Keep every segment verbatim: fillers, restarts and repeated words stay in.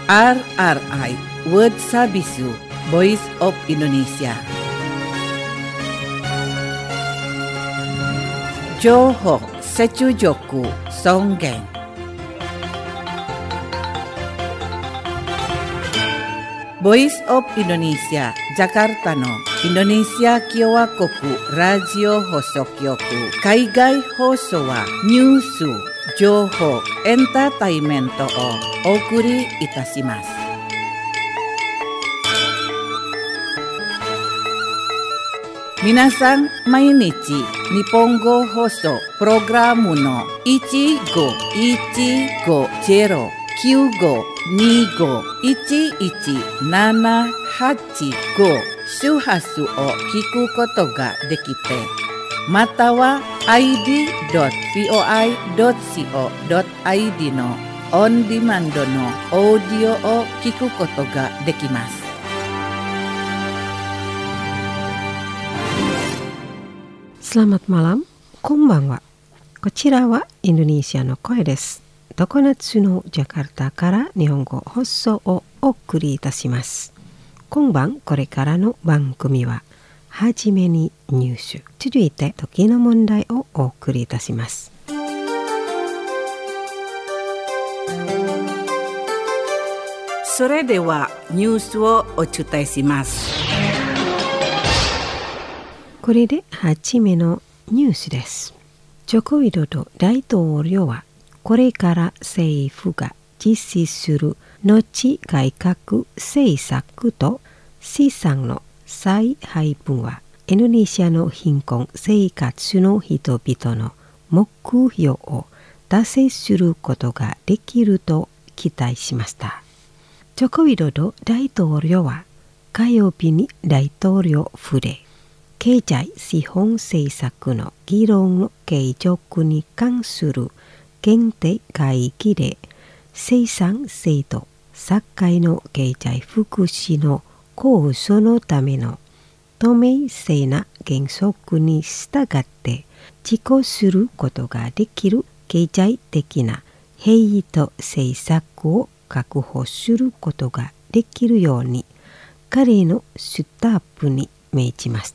アールアールアイWorld Sabisu Voice of Indonesia。情報secu joku songgeng。Voice of Indonesia Jakarta no Indonesia Kyowa Koku Radio Hosokyoku Kaigai Hoso wa Nyusu Joho Entertainmento o Okuri Itashimasu。皆さん毎日日本語放送プログラムのいちごいちごゼロきゅうごにごいちいちななはちご周波数を聞くことができて、または アイディードットブイオアイドットシーオードットアイディー のオンディマンドのオーディオを聞くことができます。 Selamat malam, konbanwa. こちらはインドネシアの声です。常夏のジャカルタから日本語放送をお送りいたします。今晩これからの番組ははじめにニュース、続いて時の問題をお送りいたします。 それではニュースをお伝えします。 これではじめのニュースです。ジョコウィドド大統領はこれから政府が実施する農地改革政策と資産の再配分はインドネシアの貧困生活の人々の目標を達成することができると期待しました。ジョコウィドド大統領は火曜日に大統領府で経済資本政策の議論の継続に関する限定会議で生産性と社会の経済福祉の構想のための透明性な原則に従って実行することができる経済的な平和と政策を確保することができるように彼のスタッフに命じました。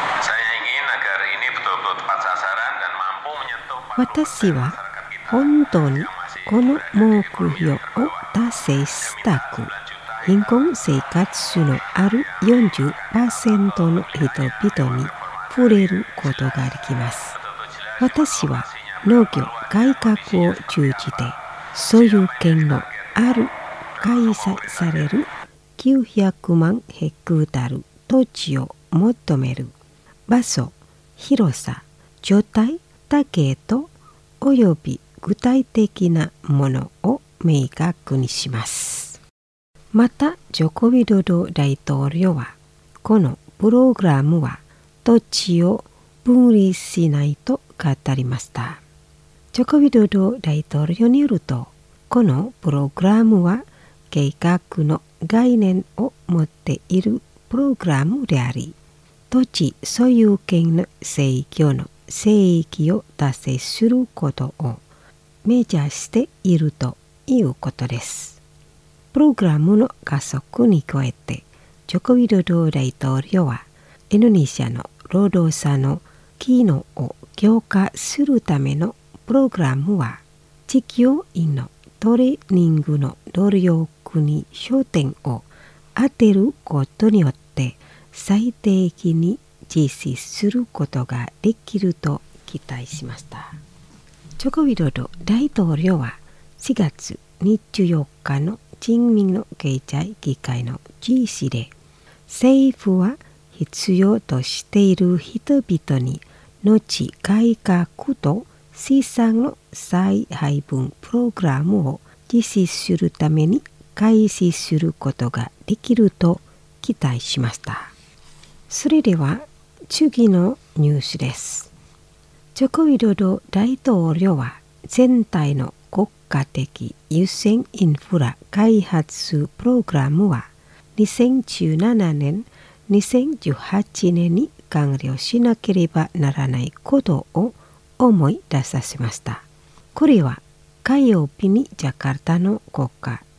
私は本当にこの目標を達成したく、貧困生活のある よんじゅっパーセント の人々に触れることができます。私は農業改革を通じて所有権のある開催されるきゅうひゃくまんヘクタール土地を求める場所、広さ、状態、だけとおよび具体的なものを明確にします。また、ジョコウィドド大統領は、このプログラムは土地を分離しないと語りました。ジョコウィドド大統領によると、このプログラムは計画の概念を持っているプログラムであり、土地所有権の制御の聖域を達成することを目指しているということです。プログラムの加速に加えて、ジョコウィドド大統領はインドネシアの労働者の機能を強化するためのプログラムは、地球員のトレーニングの努力に焦点を当てることによって最適に実施することができると期待しました。ジョコウィドド大統領はしがつにじゅうよっかの人民の経済議会の実施で、政府は必要としている人々に農地改革と資産の再配分プログラムを実施するために開始することができると期待しました。それでは次のニュースです。ジョコウィドド大統領は全体の国家的優先インフラ開発プログラムはにせんじゅうななねん、にせんじゅうはちねんに完了しなければならないことを思い出させました。これは火曜日にジャカルタの国家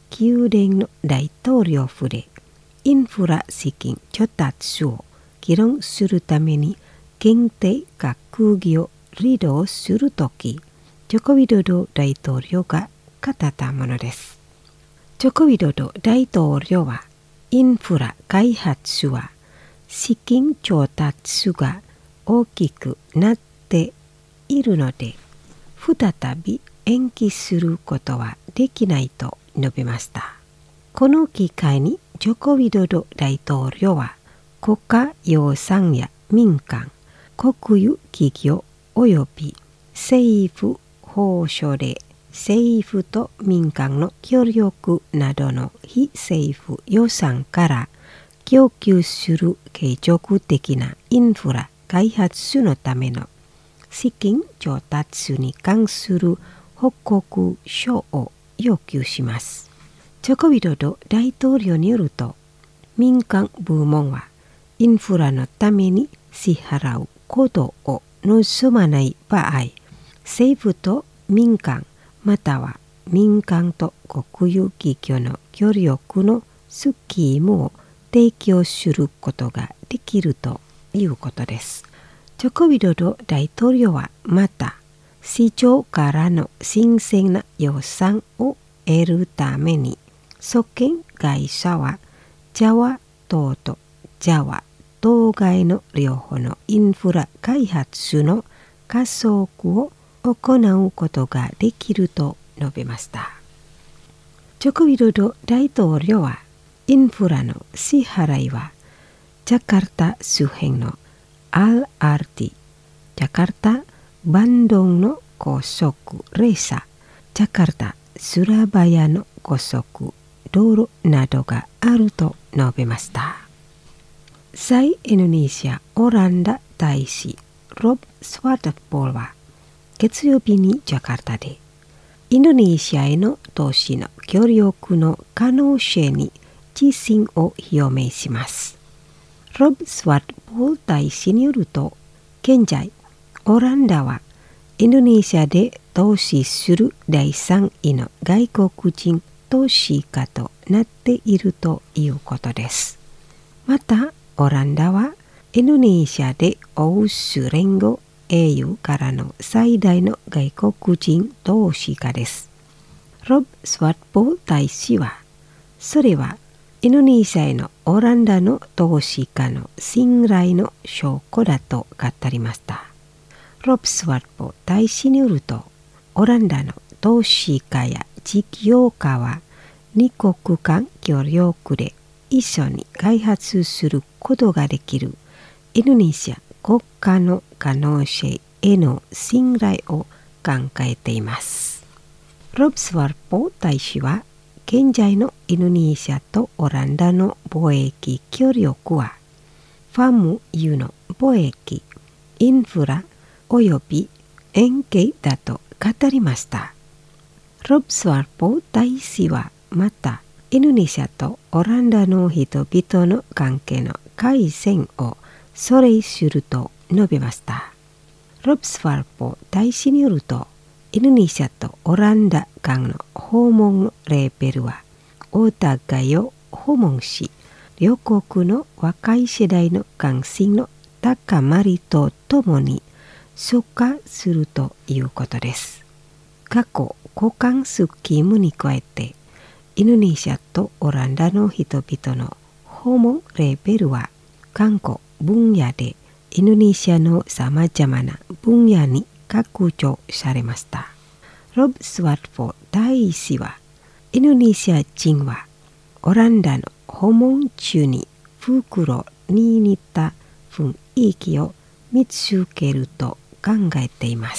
宮殿の大統領府でインフラ資金調達を議論するために限定閣議をリードするとき、ジョコ・ウィドド大統領が語ったものです。ジョコ・ウィドド大統領は、インフラ開発は資金調達が大きくなっているので、再び延期することはできないと述べました。この機会にジョコ・ウィドド大統領は、国家予算や民間、国有企業及び政府法書で政府と民間の協力などの非政府予算から供給する継続的なインフラ開発のための資金調達に関する報告書を要求します。ジョコ・ウィドド大統領によると、民間部門はインフラのために支払うことを望まない場合、政府と民間または民間と国有企業の協力のスキームを提供することができるということです。ジョコ・ウィドド大統領はまた、市場からの新鮮な予算を得るために、側権会社はジャワ島とジャワ島外の両方のインフラ開発の加速を行うことができると述べました。ジョコ・ウィドド大統領は、インフラの支払いはジャカルタ周辺の アールアールティー、ジャカルタ・バンドンの高速列車、ジャカルタ・スラバヤの高速道路などがあると述べました。在インドネシアオランダ大使ロブ・スワトポールは月曜日にジャカルタでインドネシアへの投資の協力の可能性に自信を表明します。ロブ・スワトポール大使によると、現在オランダはインドネシアで投資するだいさんいの外国人投資家となっているということです。また、オランダはインドネシアで欧州連合 エーユー からの最大の外国人投資家です。ロブ・スワトポール大使は、それはインドネシアへのオランダの投資家の信頼の証拠だと語りました。ロブ・スワトポール大使によると、オランダの投資家や事業家は二国間協力で一緒に開発することができるインドネシア国家の可能性への信頼を考えています。ロブ・スワトポール大使は、現在のインドネシアとオランダの貿易協力は、ファムユの貿易、インフラおよび円形だと語りました。ロブ・スワトポール大使はまた、インドネシアとオランダの人々の関係の改善をそれすると述べました。ロブ・スワトポール大使によると、インドネシアとオランダ間の訪問のレベルはお互いを訪問し、両国の若い世代の関心の高まりとともに増加するということです。過去交換スキームに加えて、インドネシアとオランダの人々の訪問レベルは観光分野でインドネシアのさまざまな分野に拡張されました。ロブ・スワトポール大使は、インドネシア人はオランダの訪問中に袋に似た雰囲気を見つけると考えています。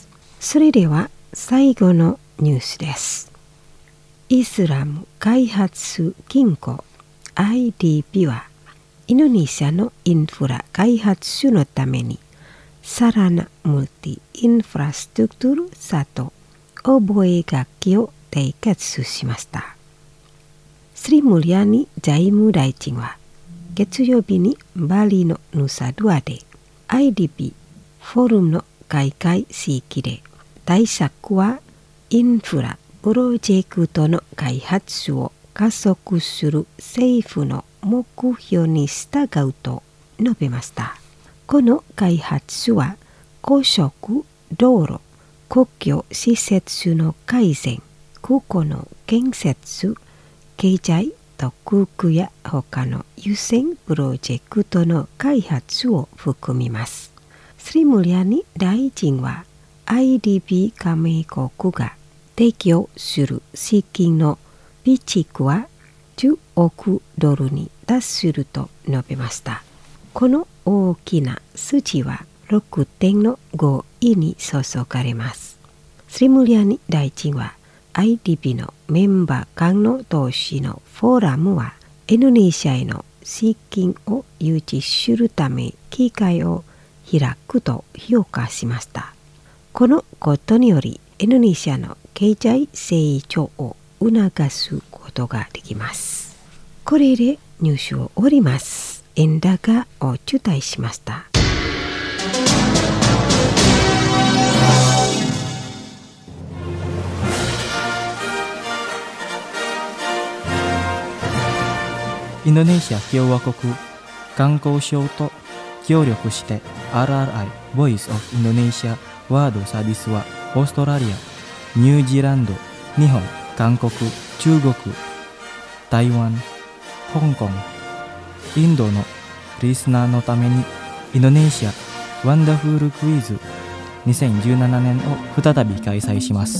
それでは最後のニュースです。イスラム開発銀行 アイディービー はインドネシアのインフラ開発のためにSarana Multi Infrastruktur satu覚書を締結しました。スリムリアニ財務大臣は月曜日にバリのヌサドゥアで アイディービー フォーラムの開会式で対策はインフラプロジェクトの開発を加速する政府の目標に従うと述べました。この開発は高速道路、公共施設の改善、空港の建設、経済特区や他の優先プロジェクトの開発を含みます。スリムリャニ大臣は アイディービー 加盟国が提供する資金の備蓄はじゅうおくドルに達すると述べました。この大きな数字はろくてんごいに注がれます。スリムリャニ大臣は アイディービー のメンバー間の投資のフォーラムはインドネシアへの資金を誘致するため機会を開くと評価しました。このことによりインドネシアの経済成長を促すことができます。これでニュースを終わります。円高をお伝えしました。 インドネシア共和国観光省と協力して アールアールアイ Voice of Indonesia ワードサービスはオーストラリア、ニュージーランド、日本、韓国、中国、台湾、香港、インドのリスナーのためにインドネシアワンダフルクイズにせんじゅうななねんを再び開催します。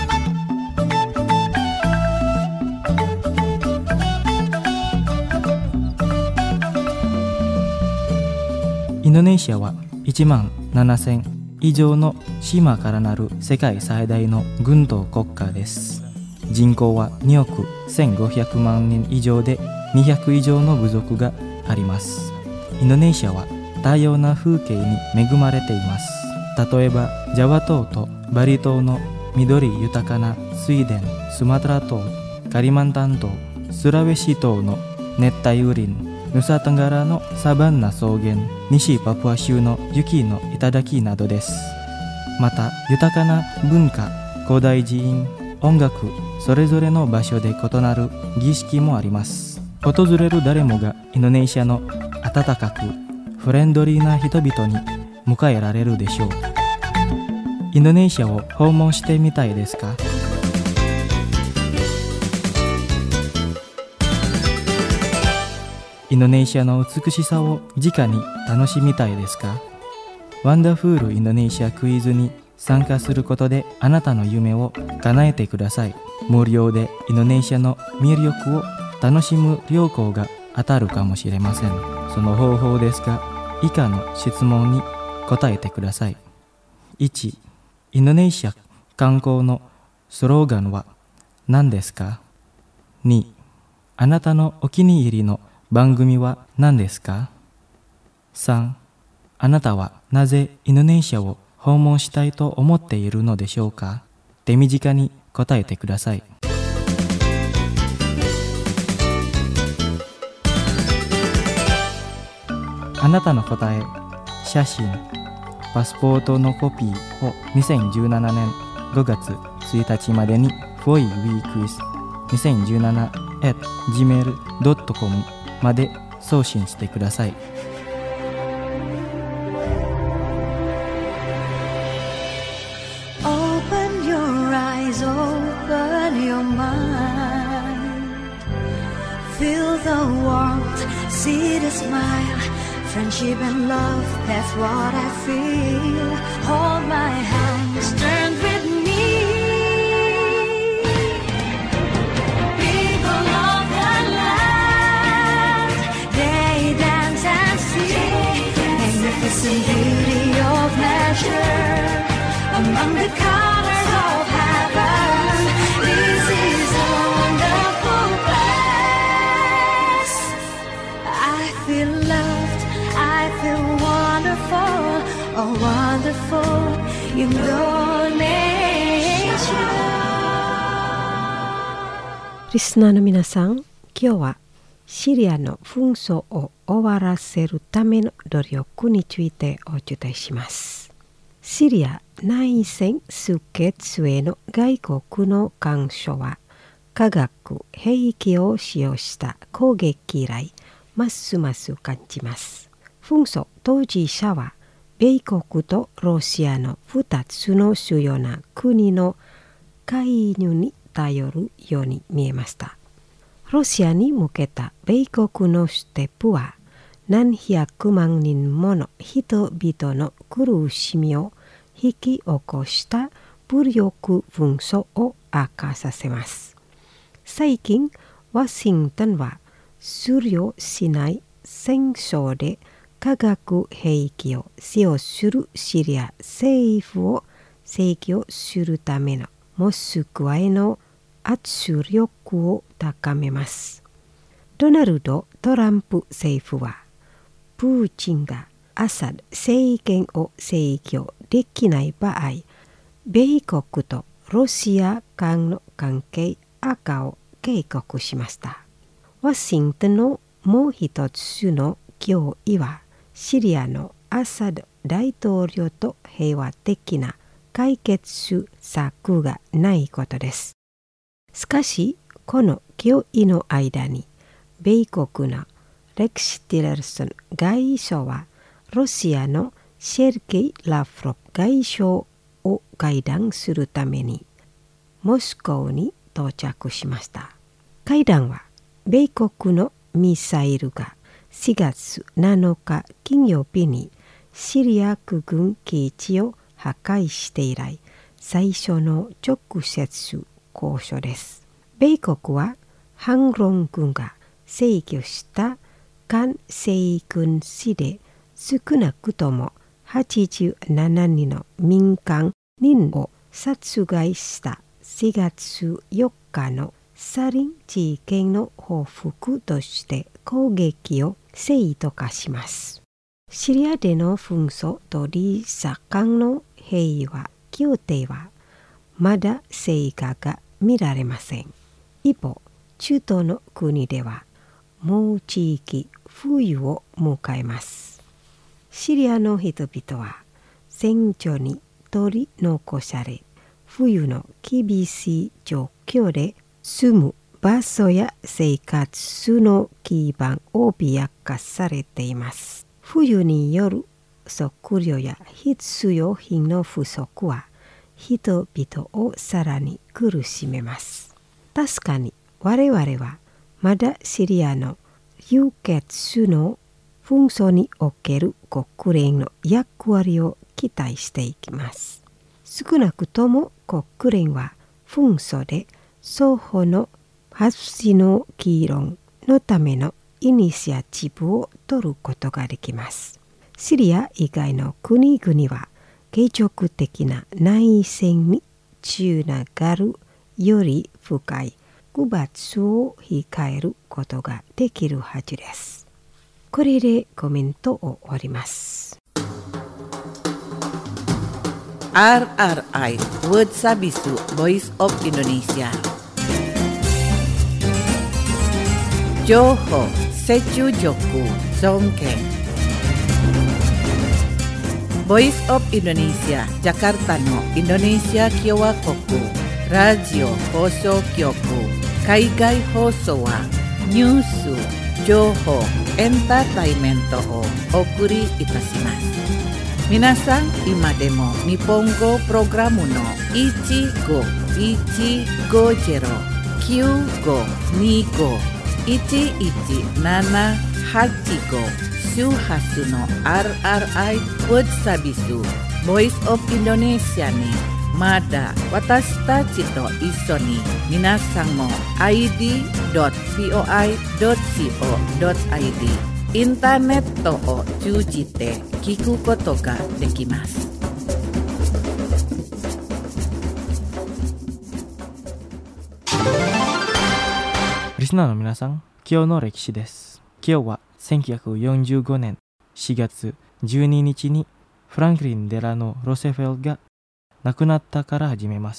インドネシアはいちまんななせん以上の島からなる世界最大の軍島国家です。人口はにおくせんごひゃくまんにん以上でにひゃく以上の部族があります。インドネシアは多様な風景に恵まれています。例えばジャワ島とバリ島の緑豊かな水田、スマトラ島、カリマンタン島、スラウェシ島の熱帯雨林、ヌサトンガラのサバンナ草原、西パプア州の雪の頂などです。また豊かな文化、古代寺院、音楽、それぞれの場所で異なる儀式もあります。訪れる誰もがインドネシアの温かくフレンドリーな人々に迎えられるでしょう。インドネシアを訪問してみたいですか？インドネシアの美しさを直に楽しみたいですか？ワンダフールインドネシアクイズに参加することであなたの夢を叶えてください。無料でインドネシアの魅力を楽しむ旅行が当たるかもしれません。その方法ですが、以下の質問に答えてください。いち、インドネシア観光のスローガンは何ですか？に、あなたのお気に入りの番組は何ですか？さん、あなたはなぜインドネシアを訪問したいと思っているのでしょうか？手短に答えてください。あなたの答え、写真、パスポートのコピーをにせんじゅうななねんごがつついたちまでに フォイウィークイズにせんじゅうなな アット ジーメール ドット コム まで送信してください。 Open your eyes, open your mind. Feel the warmth, see the smile. Friendship and love, that's what I feel. Hold my hands, turn with me. People of the land, they dance and sing. Magnificent beauty of nature, among the colors of heaven. This is a wonderful place. I feel loved.I feel wonderful, oh wonderful Indonesia. リスナーの皆さん、今日はシリアの紛争を終わらせるための努力についてお伝えします。シリア内戦終結への外国の干渉は化学兵器を使用した攻撃以来ますます感じます。紛争当事者は米国とロシアのふたつの主要な国の介入に頼るように見えました。ロシアに向けた米国のステップは何百万人もの人々の苦しみを引き起こした武力紛争を悪化させます。最近ワシントンは終了しない戦争で化学兵器を使用するシリア政府を制御するためのモスクワへの圧力を高めます。ドナルド・トランプ政府はプーチンがアサド政権を制御できない場合、米国とロシア間の関係悪化を警告しました。ワシントンのもう一つの脅威はシリアのアサド大統領と平和的な解決策がないことです。しかしこの脅威の間に米国のレクシ・ティラルソン外相はロシアのシェルゲイ・ラフロフ外相を会談するためにモスクワに到着しました。会談は米国のミサイルがしがつなのか金曜日にシリア空軍基地を破壊して以来最初の直接交渉です。米国は反論軍が制御した韓西軍市で少なくともはちじゅうななにんの民間人を殺害したしがつよっかのサリン事件の報復として攻撃を正当化します。シリアでの紛争とリサ間の平和協定はまだ成果が見られません。一方、中東の国ではもう地域冬を迎えます。シリアの人々は戦場に取り残され、冬の厳しい状況で住む場所や生活の基盤を脅かされています。冬による食料や必需品の不足は人々をさらに苦しめます。確かに我々はまだシリアの流血の紛争における国連の役割を期待していきます。少なくとも国連は紛争で双方の発の議論のためのイニシアチブを取ることができます。シリア以外の国々は継続的な内戦につながるより深い区別を控えることができるはずです。これでコメントを終わります。 アールアールアイ Word Sabisu Voice of Indonesia 情報、接中力、尊敬 Voice of Indonesia Jakarta のインドネシア共和国ラジオ放送局海外放送はニュース、情報、エンターテイメントをお送りいたします。皆さん今でも日本語プログラムのいちごいちごゼロ きゅうごにご いちいちななはちご 周波数の アールアールアイ Word Sabisu Voice of Indonesia にまだ私たちと一緒に皆さんも アイディードットビーオーアイドットコードットアイディー インターネットを通じて聞くことができます。 リスナーの皆さん、今日の歴史です。今日はせんきゅうひゃくよんじゅうごねんしがつじゅうににちにフランクリン・デラノ・ロセフェルが亡くなったから始めます。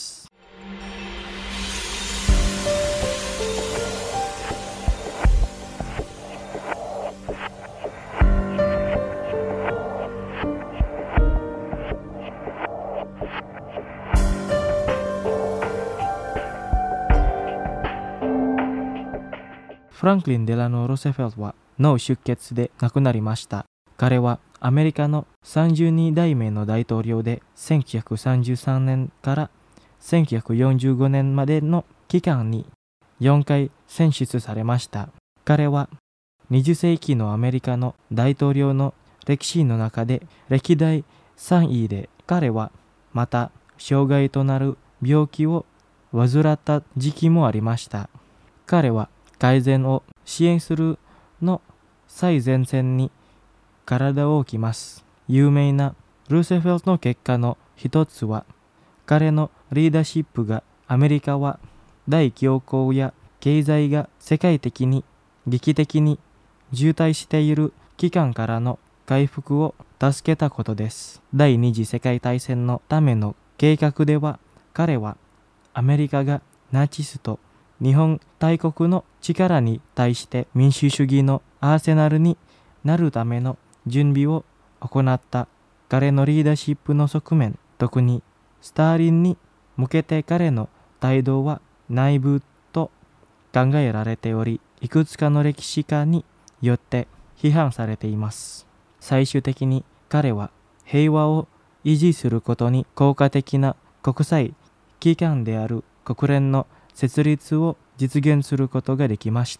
フランクリン・デラノ・ロセフェルトは脳出血で亡くなりました。彼はアメリカのさんじゅうにだいめの大統領でせんきゅうひゃくさんじゅうさんねんからせんきゅうひゃくよんじゅうごねんまでの期間によんかい選出されました。彼はにじゅっせいきのアメリカの大統領の歴史の中で歴代さんいで、彼はまた障害となる病気を患った時期もありました。彼は改善を支援するの最前線に体を置きます。有名なルーセフェルトの結果の一つは、彼のリーダーシップがアメリカは大恐慌や経済が世界的に劇的に渋滞している期間からの回復を助けたことです。第二次世界大戦のための計画では、彼はアメリカがナチスと日本大国の力に対して民主主義のアーセナルになるための準備を行った。彼のリーダーシップの側面、特にスターリンに向けて彼の態度は内部と考えられており、いくつかの歴史家によって批判されています。最終的に彼は平和を維持することに効果的な国際機関である国連の設立を実現することができました。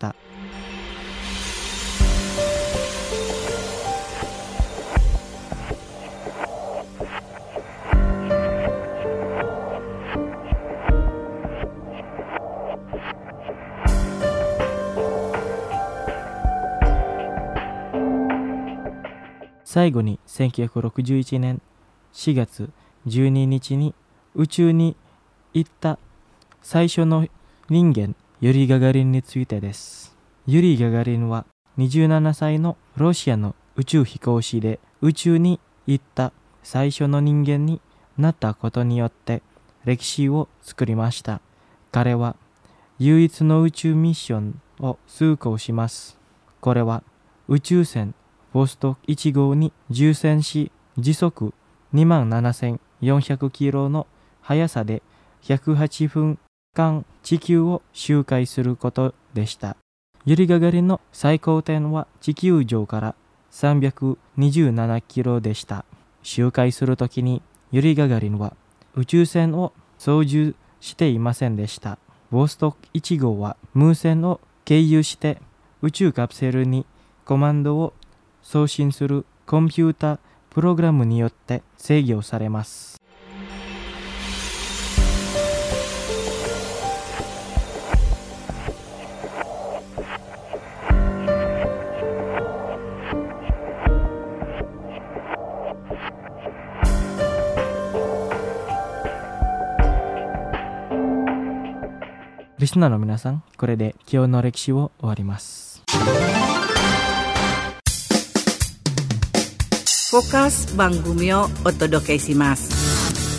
最後にせんきゅうひゃくろくじゅういちねんしがつじゅうににちに宇宙に行った最初の人間ユリ・ガガリンについてです。ユリ・ガガリンはにじゅうななさいのロシアの宇宙飛行士で、宇宙に行った最初の人間になったことによって歴史を作りました。彼は唯一の宇宙ミッションを遂行します。これは宇宙船ボストいちごうに乗船し、時速 にまんななせんよんひゃくキロの速さでひゃくはちふんかん地球を周回することでした。ユリ・ガガリンの最高点は地球上からさんびゃくにじゅうななキロでした。周回するときにユリ・ガガリンは宇宙船を操縦していませんでした。ボストいちごうは無線を経由して宇宙カプセルにコマンドを送信するコンピュータプログラムによって制御されます。リスナーの皆さん、これで今日の歴史を終わります。 フォーカス番組をお届けします。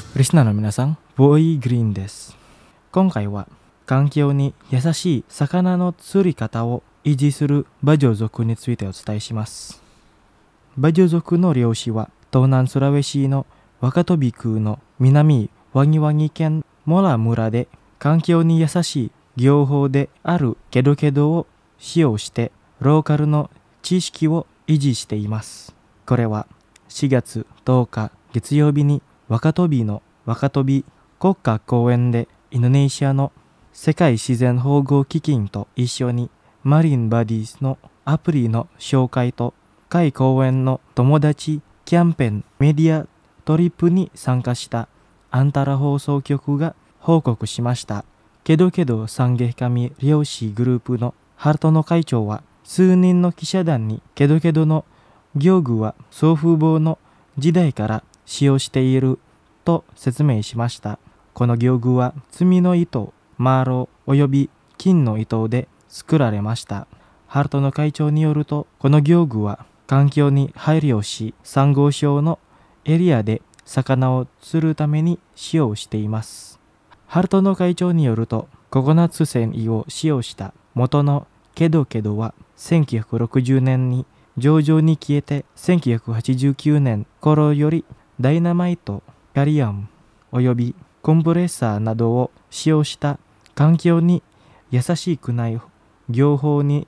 リスナーの皆さん、ボーイグリーンです。今回は環境に優しい魚の釣り方を維持するバジョ族についてお伝えします。バジョ族の漁師は東南スラウェシの若飛空の南ワニワニ県モラ村で環境に優しい業法であるケドケドを使用してローカルの知識を維持しています。これはしがつとおか月曜日に若飛の若飛国家公園でインドネシアの世界自然保護基金と一緒にマリンバディーズのアプリの紹介と海公園の友達キャンペーンメディアトリップに参加したアンタラ放送局が報告しました。ケドケドサンゲカミ漁師グループのハルトの会長は数人の記者団にケドケドの漁具は祖父母の時代から使用していると説明しました。この漁具は炭の糸、マーロおよび金の糸で作られました。ハルトの会長によると、この漁具は環境に配慮し、サンゴ礁のエリアで魚を釣るために使用しています。ハルトの会長によると、ココナッツ繊維を使用した元のケドケドはせんきゅうひゃくろくじゅうねんに上場に消えて、せんきゅうひゃくはちじゅうきゅうねん頃よりダイナマイト、カリアムおよびコンプレッサーなどを使用した環境に優しくない業法に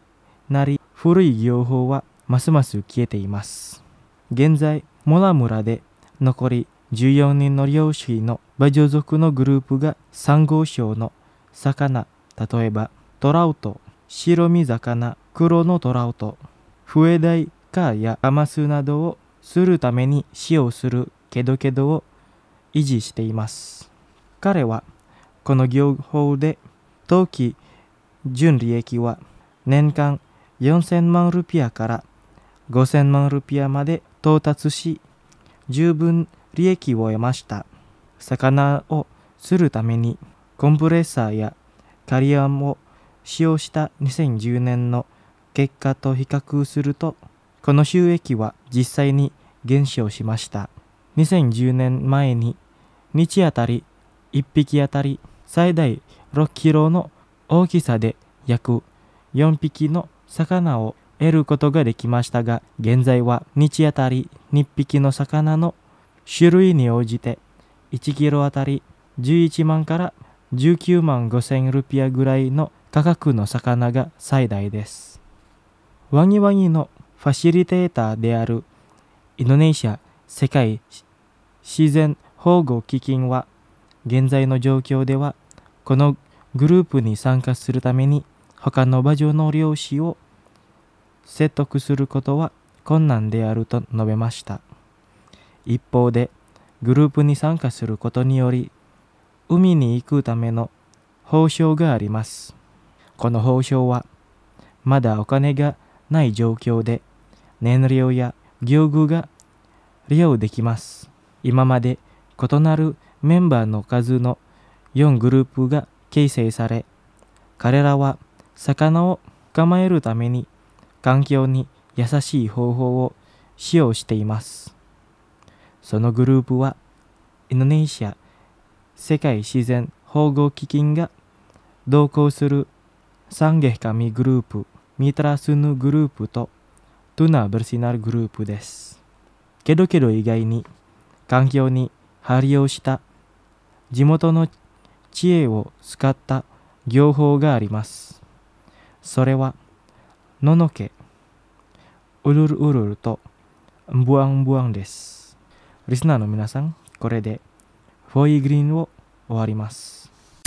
なり、古い業法はますます消えています。現在、モラ村で残りじゅうよにんの漁師の馬上族のグループがサンゴ礁の魚、例えばトラウト、白身魚、黒のトラウト、フエダイカやカマスなどをするために使用するケドケドを維持しています。彼はこの業法で当期純利益は年間よんせんまんルピアからごせんまんルピアまで到達し、十分利益を得ました。魚をするためにコンプレッサーやカリアムを使用したにせんじゅうねんの結果と比較すると、この収益は実際に減少しました。にせんじゅうねんまえに日あたりいっぴきあたり最大ろっキロの大きさで約よんぴきの魚を得ることができましたが、現在は日あたりにぴきの魚の種類に応じていちキロあたりじゅういちまんからじゅうきゅうまんごせんルピアぐらいの価格の魚が最大です。ワニワニのファシリテーターであるインドネシア世界自然保護基金は、現在の状況ではこのグループに参加するために他の馬上の漁師を説得することは困難であると述べました。一方で、グループに参加することにより海に行くための報奨があります。この報奨はまだお金がない状況で燃料や漁具が利用できます。今まで異なるメンバーの数のよんグループが形成され、彼らは魚を捕まえるために環境に優しい方法を使用しています。そのグループはインドネシア世界自然保護基金が同行するサンゲカミグループ、ミトラスヌグループとトゥナベルシナルグループです。ケドケド以外に環境に配慮した地元の知恵を使った業法があります。それはノノケ、ウルルウルルとンブアンブアンです。リスナーの皆さん、これでフォイグリーンを終わります。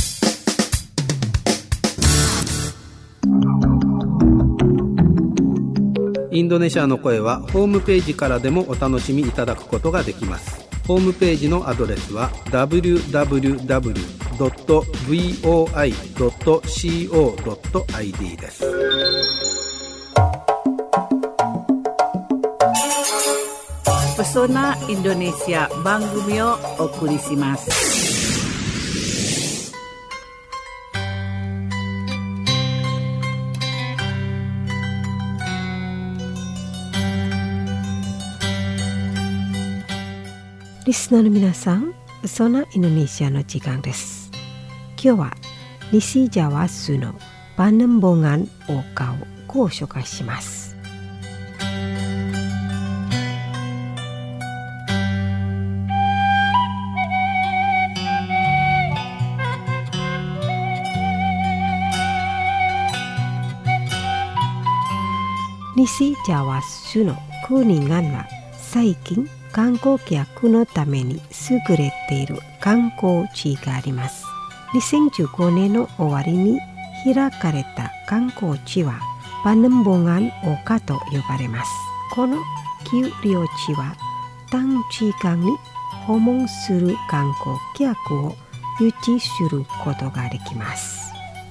インドネシアの声はホームページからでもお楽しみいただくことができます。ホームページのアドレスは ダブリューダブリューダブリュードットブイオーアイドットコードットアイディー です。 Pesona Indonesia 番組をお送りします。 リスナーの皆さん、そなインドネシアの時間です。今日は西ジャワ州のパネンボンガン丘をご紹介します。西ジャワ州のクーニンガンは最近観光客のために優れている観光地があります。にせんじゅうごねんの終わりに開かれた観光地はパネンボンガン丘と呼ばれます。この丘陵地は短時間に訪問する観光客を誘致することができます。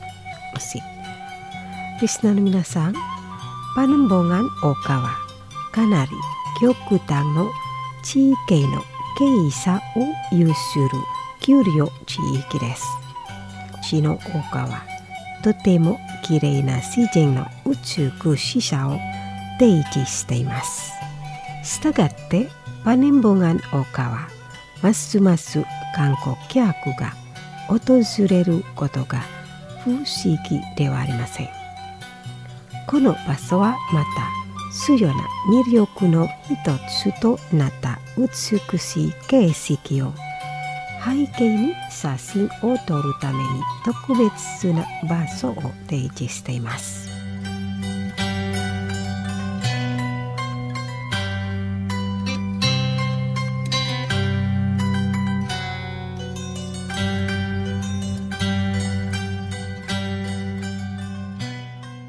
リスナーの皆さん、パネンボンガン丘はかなり極端の地形の傾斜を有する丘陵地域です。地の丘はとてもきれいな自然の美しさを提示しています。したがってパネンボンガン丘はますます観光客が訪れることが不思議ではありません。この場所はまた主要な魅力の一つとなった美しい景色を背景に写真を撮るために特別な場所を提示しています。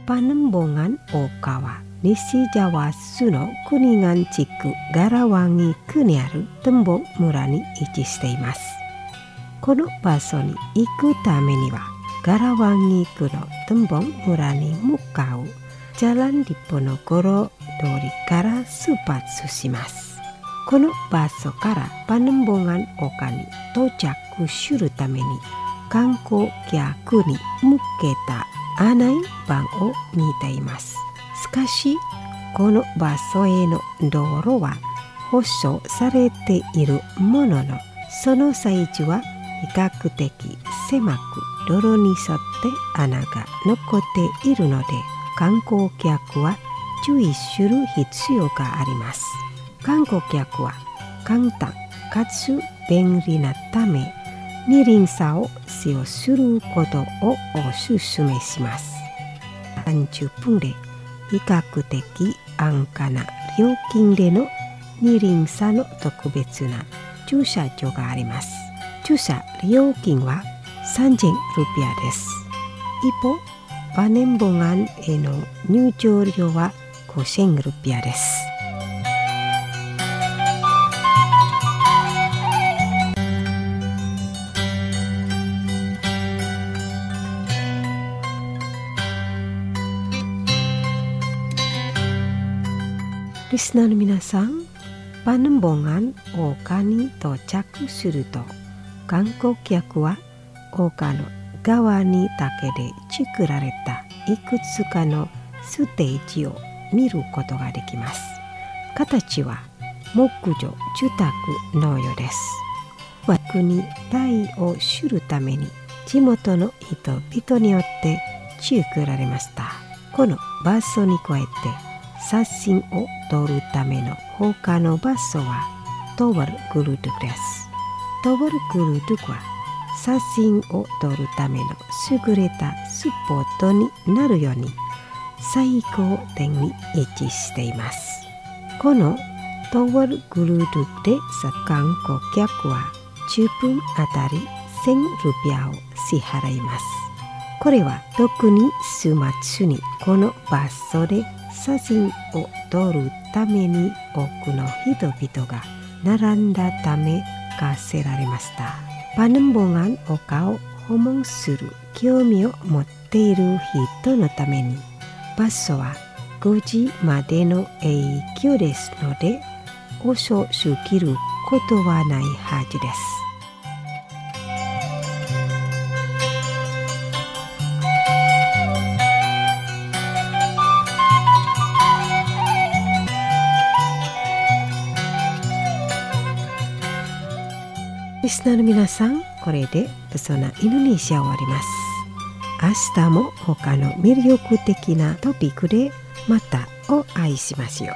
Panembongan Okawa西ジャワ州の国頭地区ガラワンギ区にあるトンボ村に位置しています。この場所に行くためにはガラワンギ区のトンボ村に向かうジャランディポノゴロ通りから出発します。この場所からパネンボンガン丘に到着するために観光客に向けた案内板を見ています。しかしこの場所への道路は舗装されているものの、そのサイズは比較的狭く道路に沿って穴が残っているので、観光客は注意する必要があります。観光客は簡単かつ便利なため、二輪車を使用することをお勧めします。さんじゅっぷんで比較的安価な料金での二輪車の特別な駐車場があります。駐車料金はさんぜんルピアです。一方、パネンボンガンへの入場料はごせんルピアです。リスナーの皆さん、パネンボンガン丘に到着すると、観光客は丘の側にだけで作られたいくつかのステージを見ることができます。形は木造住宅のようです。国体を知るために地元の人々によって作られました。この場所に加えて写真を撮るための他の場所はトワルグルドゥクです。トワルグルドゥクは写真を撮るための優れたスポットになるように最高点に位置しています。このトワルグルドゥクで観光客はじゅっぷんあたりせんルピアを支払います。これは特に週末にこの場所で写真を撮るために多くの人々が並んだため課せられました。パネンボンガン丘を訪問する興味を持っている人のために場所はごじまでの営業ですので、遅すぎることはないはずです。リスナーの皆さん、これでペソナインドネシア終わります。明日も他の魅力的なトピックでまたお会いしましょう。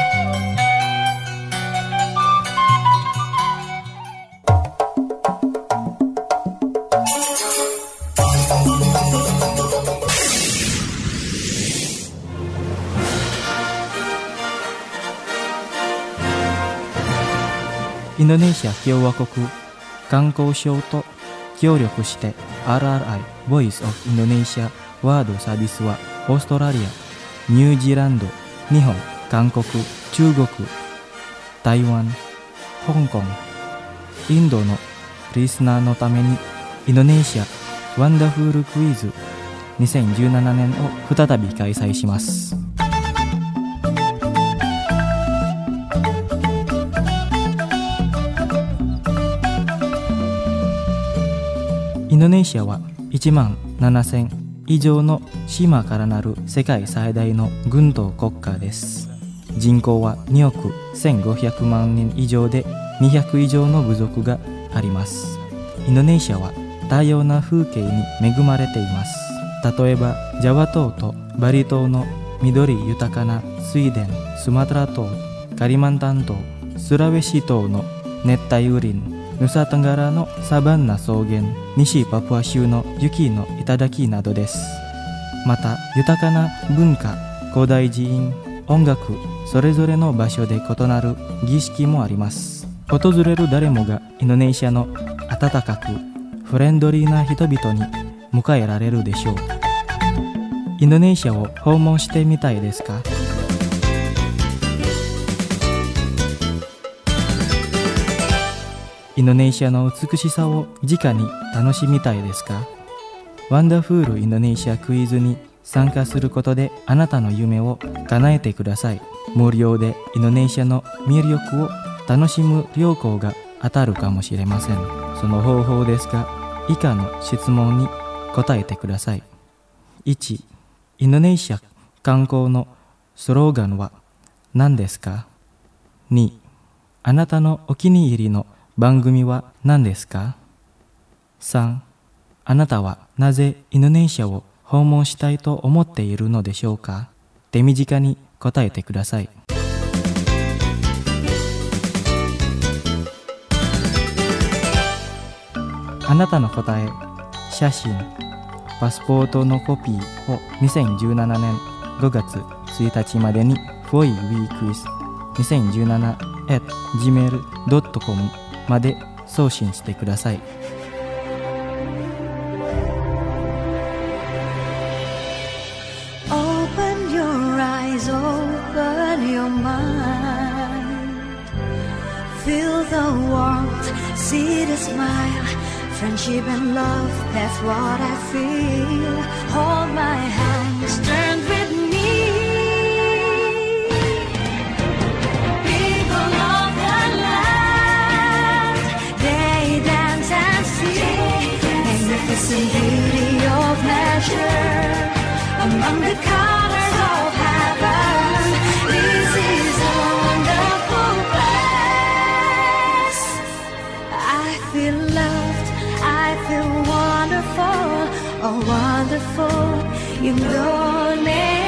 インドネシア共和国観光省と協力して アールアールアイ Voice of Indonesia ワードサービスはオーストラリア、ニュージーランド、日本、韓国、中国、台湾、香港、インドのリスナーのためにインドネシアワンダフルクイズにせんじゅうななねんを再び開催します。インドネシアはいちまんななせん以上の島からなる世界最大の軍島国家です。人口はにおくせんごひゃくまんにん以上でにひゃく以上の部族があります。インドネシアは多様な風景に恵まれています。例えばジャワ島とバリ島の緑豊かな水田、スマトラ島、カリマンタン島、スラウェシ島の熱帯雨林、ヌサトンガラのサバンナ草原、西パプア州の雪の頂などです。また豊かな文化、古代寺院、音楽、それぞれの場所で異なる儀式もあります。訪れる誰もがインドネシアの温かくフレンドリーな人々に迎えられるでしょう。 インドネシアを訪問してみたいですか？インドネシアの美しさを直に楽しみたいですか？ワンダフルインドネシアクイズに参加することであなたの夢を叶えてください。無料でインドネシアの魅力を楽しむ旅行が当たるかもしれません。その方法ですが、以下の質問に答えてください。いち、インドネシア観光のスローガンは何ですか？に、あなたのお気に入りの番組は何ですか？さん、あなたはなぜインドネシアを訪問したいと思っているのでしょうか？手短に答えてください。あなたの答え、写真、パスポートのコピーをにせんじゅうななねんごがつついたちまでに フォイウィークイズにせんじゅうなな アット ジーメール ドット コム まで送信してください。 Open your eyes, open your mind. Feel the warmth, see the smile.Friendship and love, that's what I feel. Hold my hands, turn with me. People of the land, they dance and sing. Magnificent beauty of nature, among the colors of heaven. This is a wonderful place. I feel loved.I feel wonderful, oh wonderful Indonesia.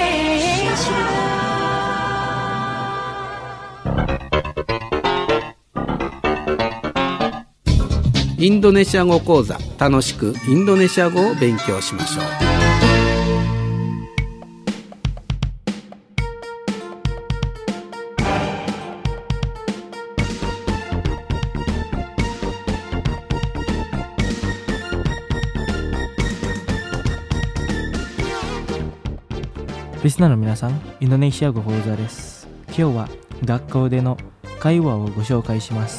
インドネシア語講座、楽しくインドネシア語を勉強しましょう。 リスナーの皆さん、インドネシア語講座です。今日は学校での会話をご紹介します。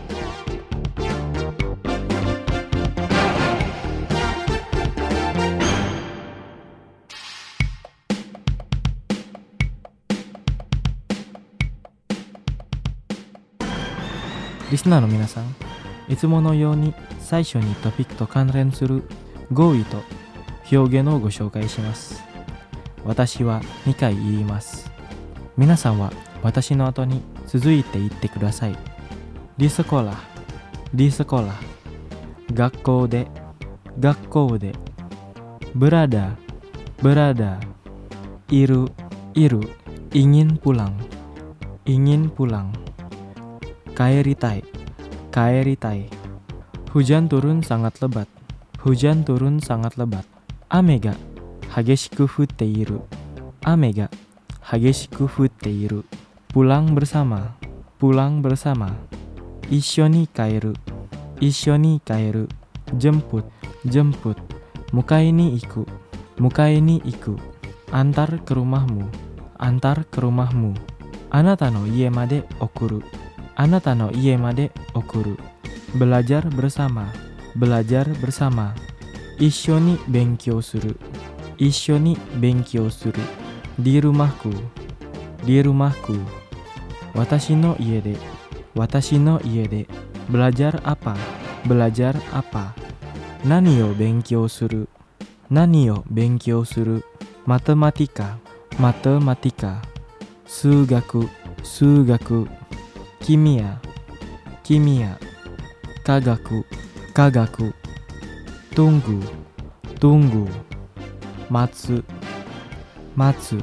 リスナーの皆さん、いつものように最初にトピックと関連する語彙と表現をご紹介します。私はにかい言います。皆さんは私の後に続いて言ってください。di sekolah、di sekolah、学校で、学校で、berada、berada、いる、いる、ingin pulang、ingin pulang、kaeritai、kaeritai、hujan turun sangat lebat、hujan turun sangat lebat、雨が激しく降っている、雨が激しく降っている、pulang bersama、pulang bersama、一緒に帰る、一緒に帰る、jemput、jemput、迎えに行く、迎えに行く、antar ke rumahmu、antar ke rumahmu、あなたの家まで送る、あなたの家まで送る、belajar bersama、belajar bersama、一緒に勉強する、一緒に勉強する、di rumahku、di rumahku、私の家で、私の家で、belajar apa、belajar apa、何を勉強する、何を勉強する、matematika、matematika、数学、数学、kimia、kimia、科学、科学、tunggu、tunggu、待つ、待つ。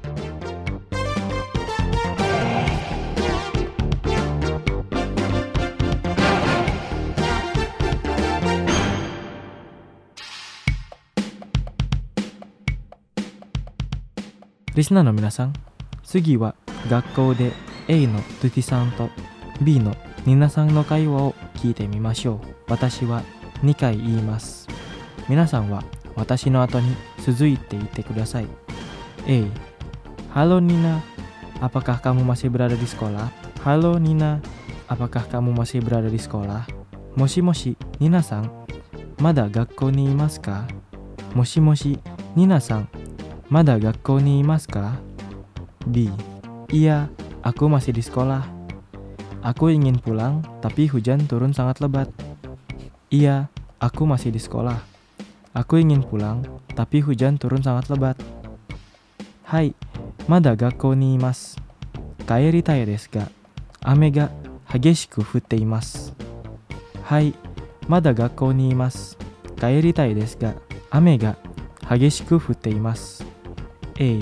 リスナーの皆さん、次は学校で A のトゥティさんと B のニナさんの会話を聞いてみましょう。私はにかい言います。皆さんは watashi no ato ni suzuite ite kudasai. A. Halo Nina, apakah kamu masih berada di sekolah? Halo Nina, apakah kamu masih berada di sekolah? Moshi moshi, Nina-san, mada gakkou ni imasu ka? Moshi moshi, Nina-san, mada gakkou ni imasu ka? B. Iya, aku masih di sekolah. Aku ingin pulang, tapi hujan turun sangat lebat. Iya, aku masih di sekolah. Aku ingin pulang, tapi hujan turun sangat lebat. Hai, mada gakkou ni imasu. Kaeritai desu ga, ame ga hageshiku futte imasu. Hai, mada gakkou ni imasu. Kaeritai desu ga, ame ga hageshiku futte imasu. A.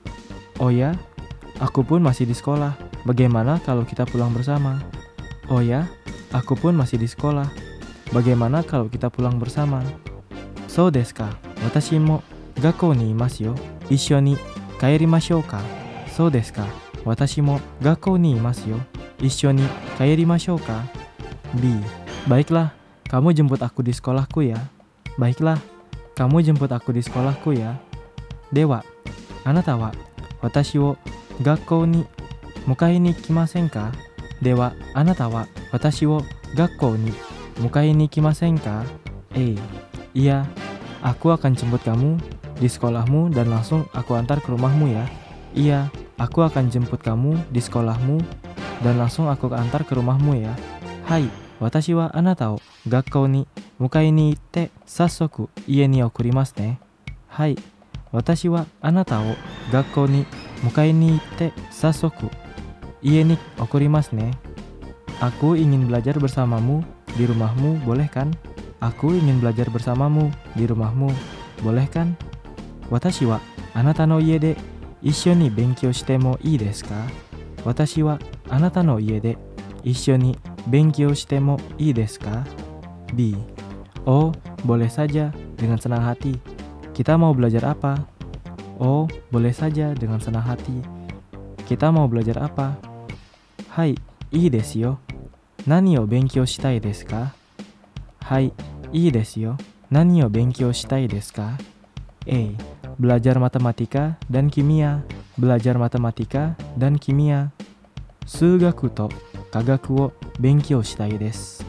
Oh ya, aku pun masih di sekolah. Bagaimana kalau kita pulang bersama? Oh ya, aku pun masih di sekolah. Bagaimana kalau kita pulang bersama? So desu ka, watashi mo gakkou ni imasu yo. Issho ni kaerimashou ka? So desu ka, watashi mo gakkou ni imasu yo. Issho ni kaerimashou ka? B. Baiklah, kamu jemput aku di sekolahku ya. Baiklah, kamu jemput aku di sekolahku ya. Dewa, anata wa watashi wo gakkou ni mukai ni kimasen ka? Dewa, anata wa watashi wo gakkou ni mukai ni kimasen ka? A. Iya, aku akan jemput kamu di sekolahmu dan langsung aku antar ke rumahmu ya. Iya, aku akan jemput kamu di sekolahmu dan langsung aku antar ke rumahmu ya. Hai, watashi wa anata wo gakkou ni mukai ni itte sassoku ie ni okurimasu ne. Hai, watashi wa anata wo gakkou ni mukai ni itte sassoku ie ni okurimasu ne. Aku ingin belajar bersamamu di rumahmu, boleh kan? Aku ingin belajar bersamamu di rumahmu, boleh kan? Watashi wa anata no ie de issho ni benkyou shite mo ii desu ka? Watashi wa anata no ie de issho ni benkyou shite mo ii desu ka? B. Oh, boleh saja, dengan senang hati. Kita mau belajar apa? Oh, boleh saja, dengan senang hati. Kita mau belajar apa? Hai, ii desu yo. Nani o benkyou shitai desu ka? Hai, ii desu yo. Nani o benkyou shitai desu ka? A. Belajar matematika dan kimia. Belajar matematika dan kimia. Sugaku to kagaku o benkyou shitai desu.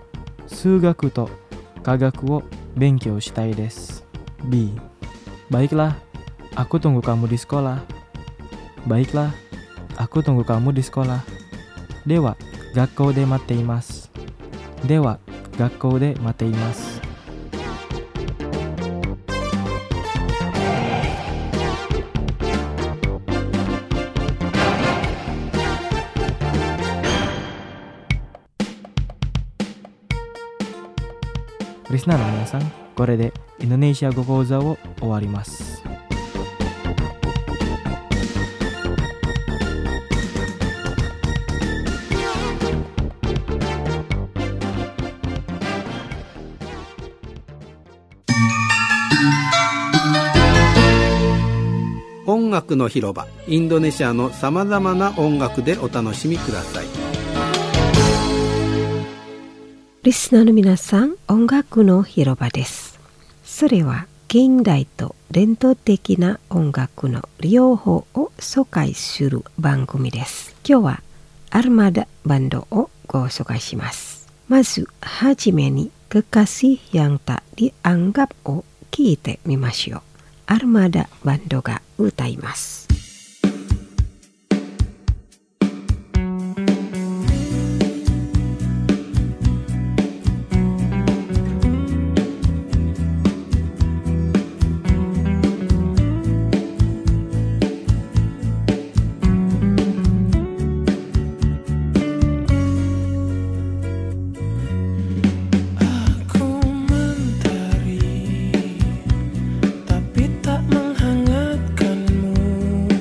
Sugaku to kagaku o benkyou shitai desu. B. Baiklah, aku tunggu kamu di sekolah. Baiklah, aku tunggu kamu di sekolah. Dewa, gakkou de matte imasu. Dewa, gakkou de matte imasu. Listenerの皆さん、これでインドネシア語講座を終わります。 音楽の広場、インドネシアのさまざまな音楽でお楽しみください。 リスナーの皆さん、音楽の広場です。それは現代と伝統的な音楽の両方を紹介する番組です。今日はアルマダバンドをご紹介します。まずはじめにKekasih yang tak dianggapを聞いてみましょう。アルマダバンドが歌います。 Tapi tak menghangatkanmu.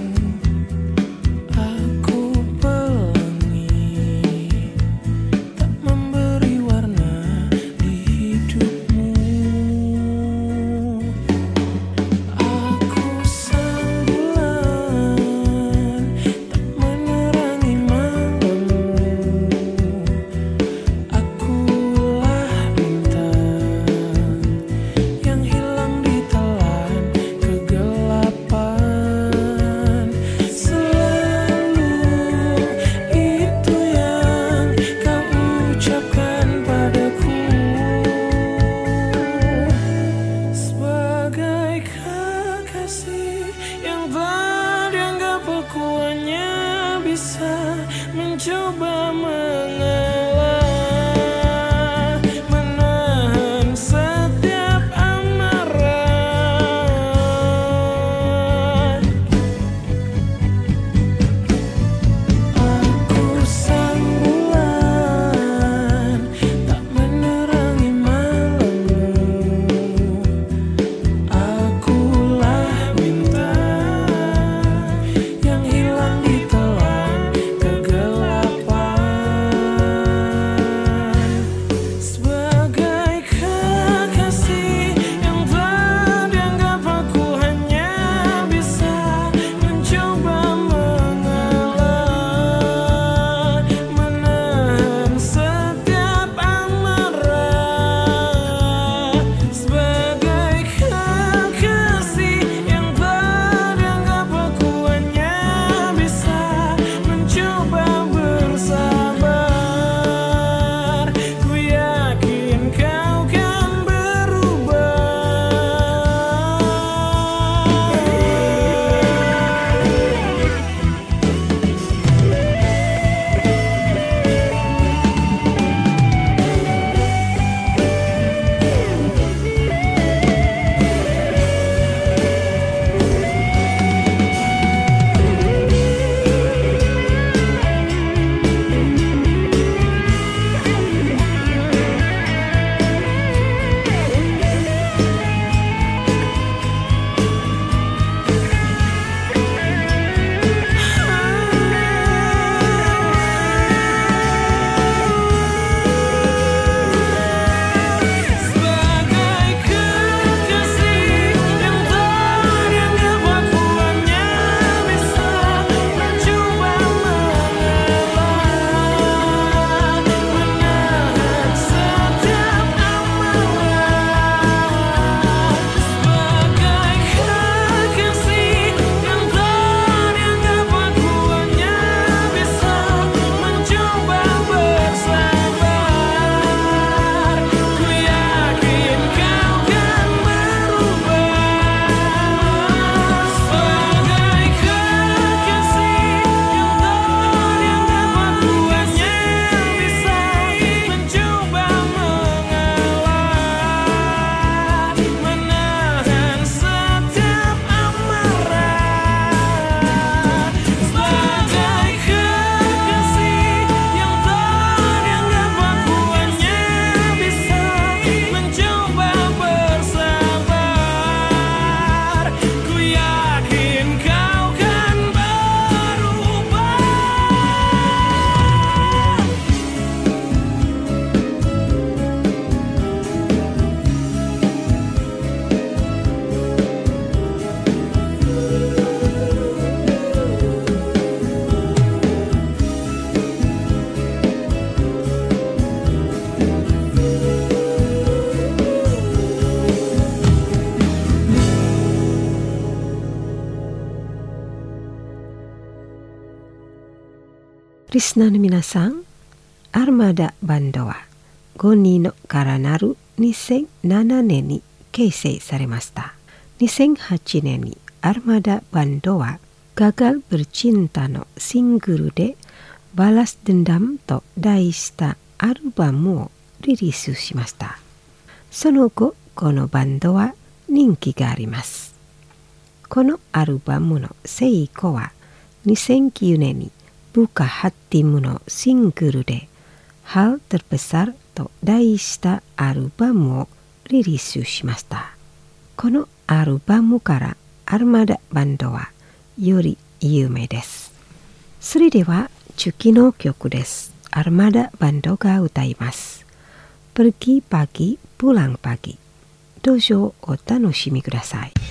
リスナーの皆さん、アルマダバンドはごにんのからなるにせんななねんに形成されました。にせんはちねんにアルマダバンドはGagal Bercintaのシングルでバラスデンダムと題したアルバムをリリースしました。その後、このバンドは人気があります。このアルバムの成功はにせんきゅうねんにブカハッティムのシングルでHal Terbesarと題したアルバムをリリースしました。このアルバムからアルマダバンドはより有名です。それでは次の曲です。アルマダバンドが歌います。Pergi pagi, pulang pagi。どうぞお楽しみください。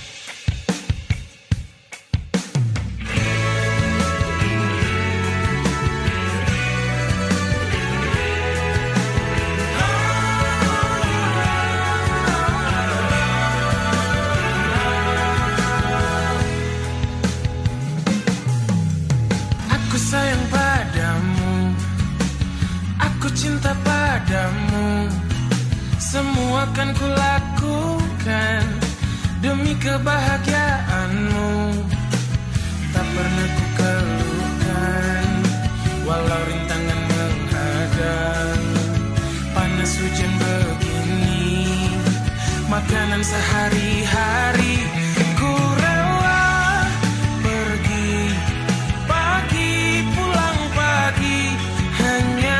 Cinta padamu, semua akan kulakukan demi kebahagiaanmu. Tak pernah ku keluhkan, walau rintangan menghadang. Panas hujan begini, makanan sehari-hari. Ku rela pergi pagi, pulang pagi, hanya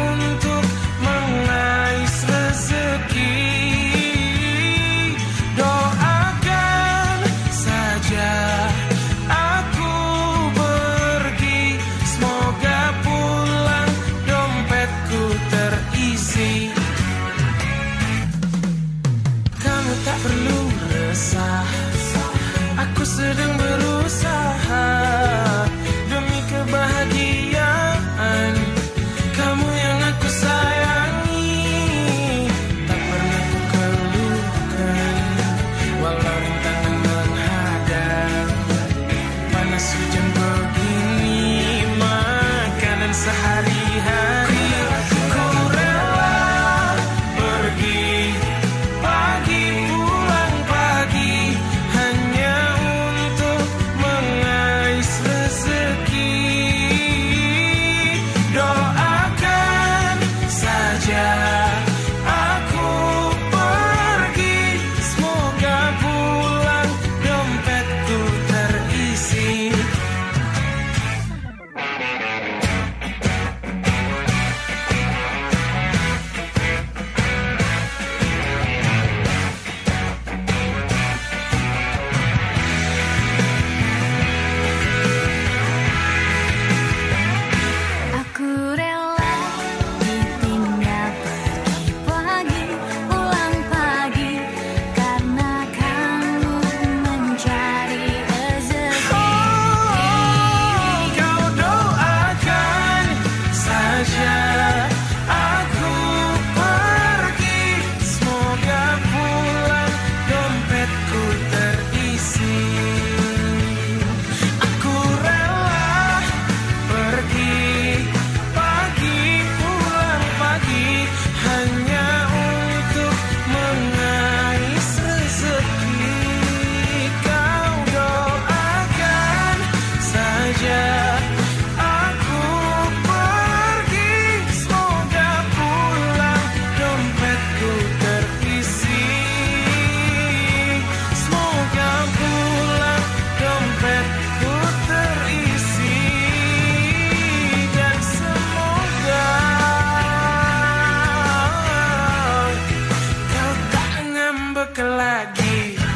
aku sedang berusaha demi kebahagiaan kamu yang aku sayangi. Tak pernah ku keluhkan, walau rintangan menghadang. Panas hujan begini, makanan sehari-hari. Ku rela pergi pagi, pulang pagi, hanya untuk mengais rezeki. Doakan saja aku pergi, semoga pulang dompetku terisi. Aku rela ditinggal pergi pagi, pulang pagi, karena kamu mencari rezeki. Kau doakan saja aku pergi, semoga pulang dompetku terisi. Aku rela pergi pagi, pulang pagi, hanya untuk mengais rezeki. Kau doakan saja aku pergi, semoga pulang dompetku terisi. Semoga pulang dompetku terisi, dan semoga kau tak ngambek lagi.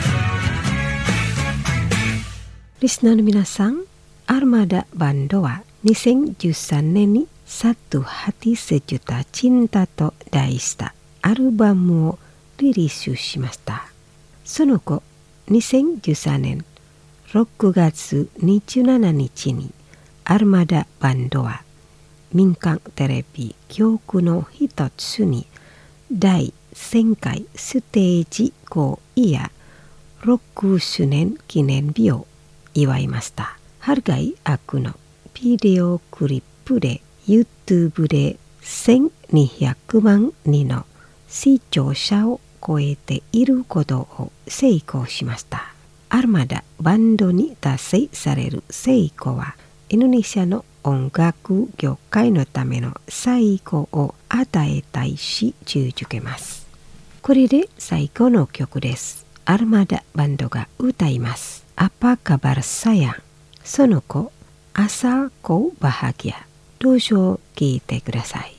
リスナーの皆さん、アルマダバンドはにせんじゅうさんねんにSatu Hati Sejuta Cintaと題したアルバムをリリースしました。その後、にせんじゅうさんねんろくがつにじゅうしちにちにアルマダバンドは民間テレビ局の一つに第せんかいステージごイヤーろくしゅうねん記念日を祝いました。ハルガイアクのビデオクリップで YouTube でせんにひゃくまんにんの視聴者を超えていることを成功しました。アルマダバンドに達成される成功は、インドネシアの音楽業界のための最高を与えたいし続けます。これで最後の曲です。アルマダバンドが歌います。Apa kabar sayang? その子、asal kau bahagia。どうぞ聴いてください。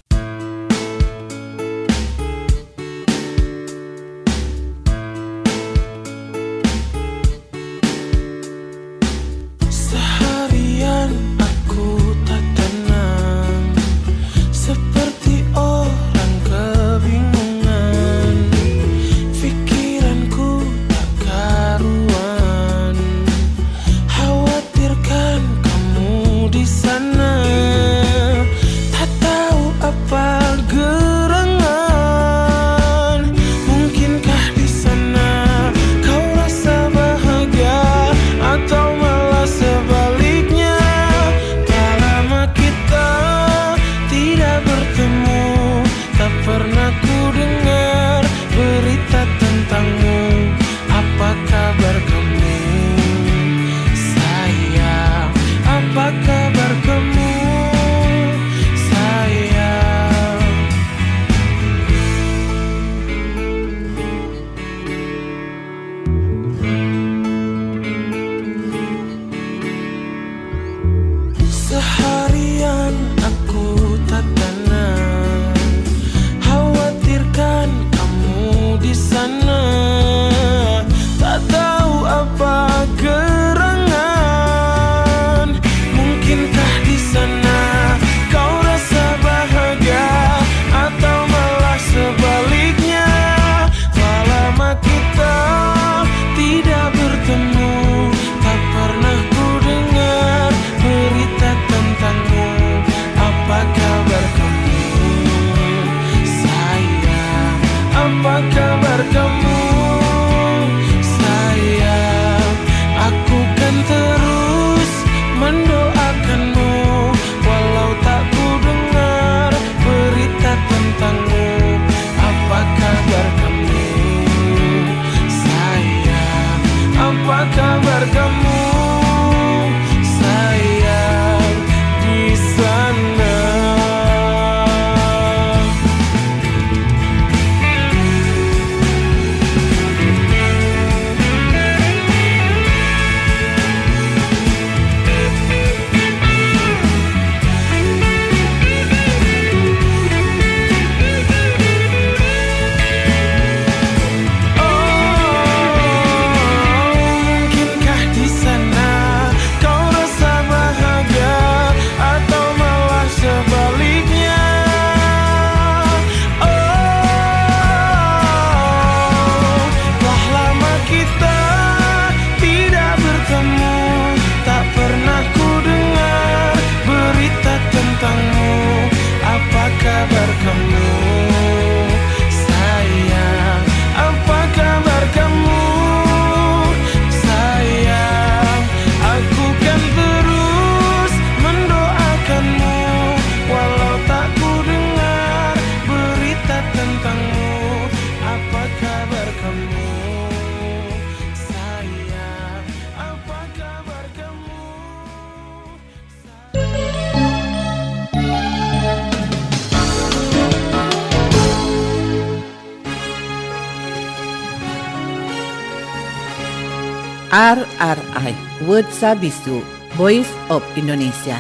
R R I Word Sabisu Voice of Indonesia.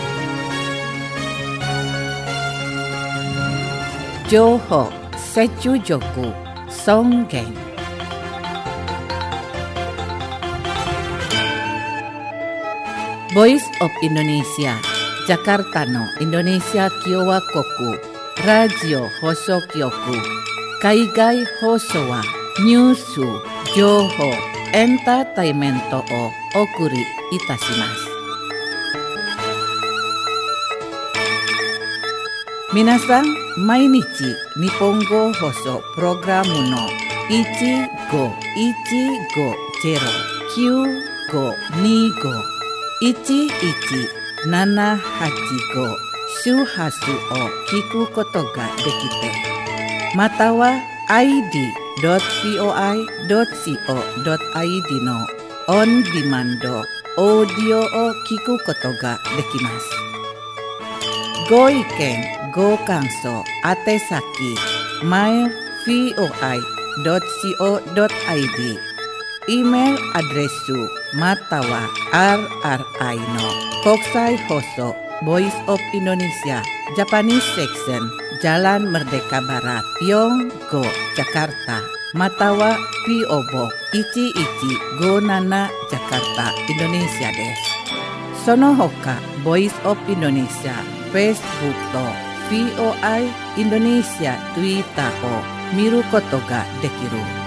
Johor Secujoku Songgeng. Voice of Indonesia Jakarta no Indonesia Kiowa Koku Radio Hosokyoku Kaigai Hosowa Nyusu Johor Entertainment o okuri itashimasu. Minasan, mainichi Nihongo Hoso Programu no ichi go ichi go zero kyu go ni go ichi ichi nana hachi go 周波数を聞くことができて、または アイディードットブイオーアイドットシーオードットアイディー のオンディマンドオーディオを聞くことができます。ご意見、ご感想、宛先 マイル ブイオーアイドットシーオードットアイディー、 email address または アールアールアイ の国際放送 Voice of Indonesia Japanese Section Jalan Merdeka Barat Yonggo Jakarta または ピーオー Box いちいちごなな Jakarta Indonesia です。その他 Voice of Indonesia Facebook と ブイオーアイ Indonesia Twitter を見ることができる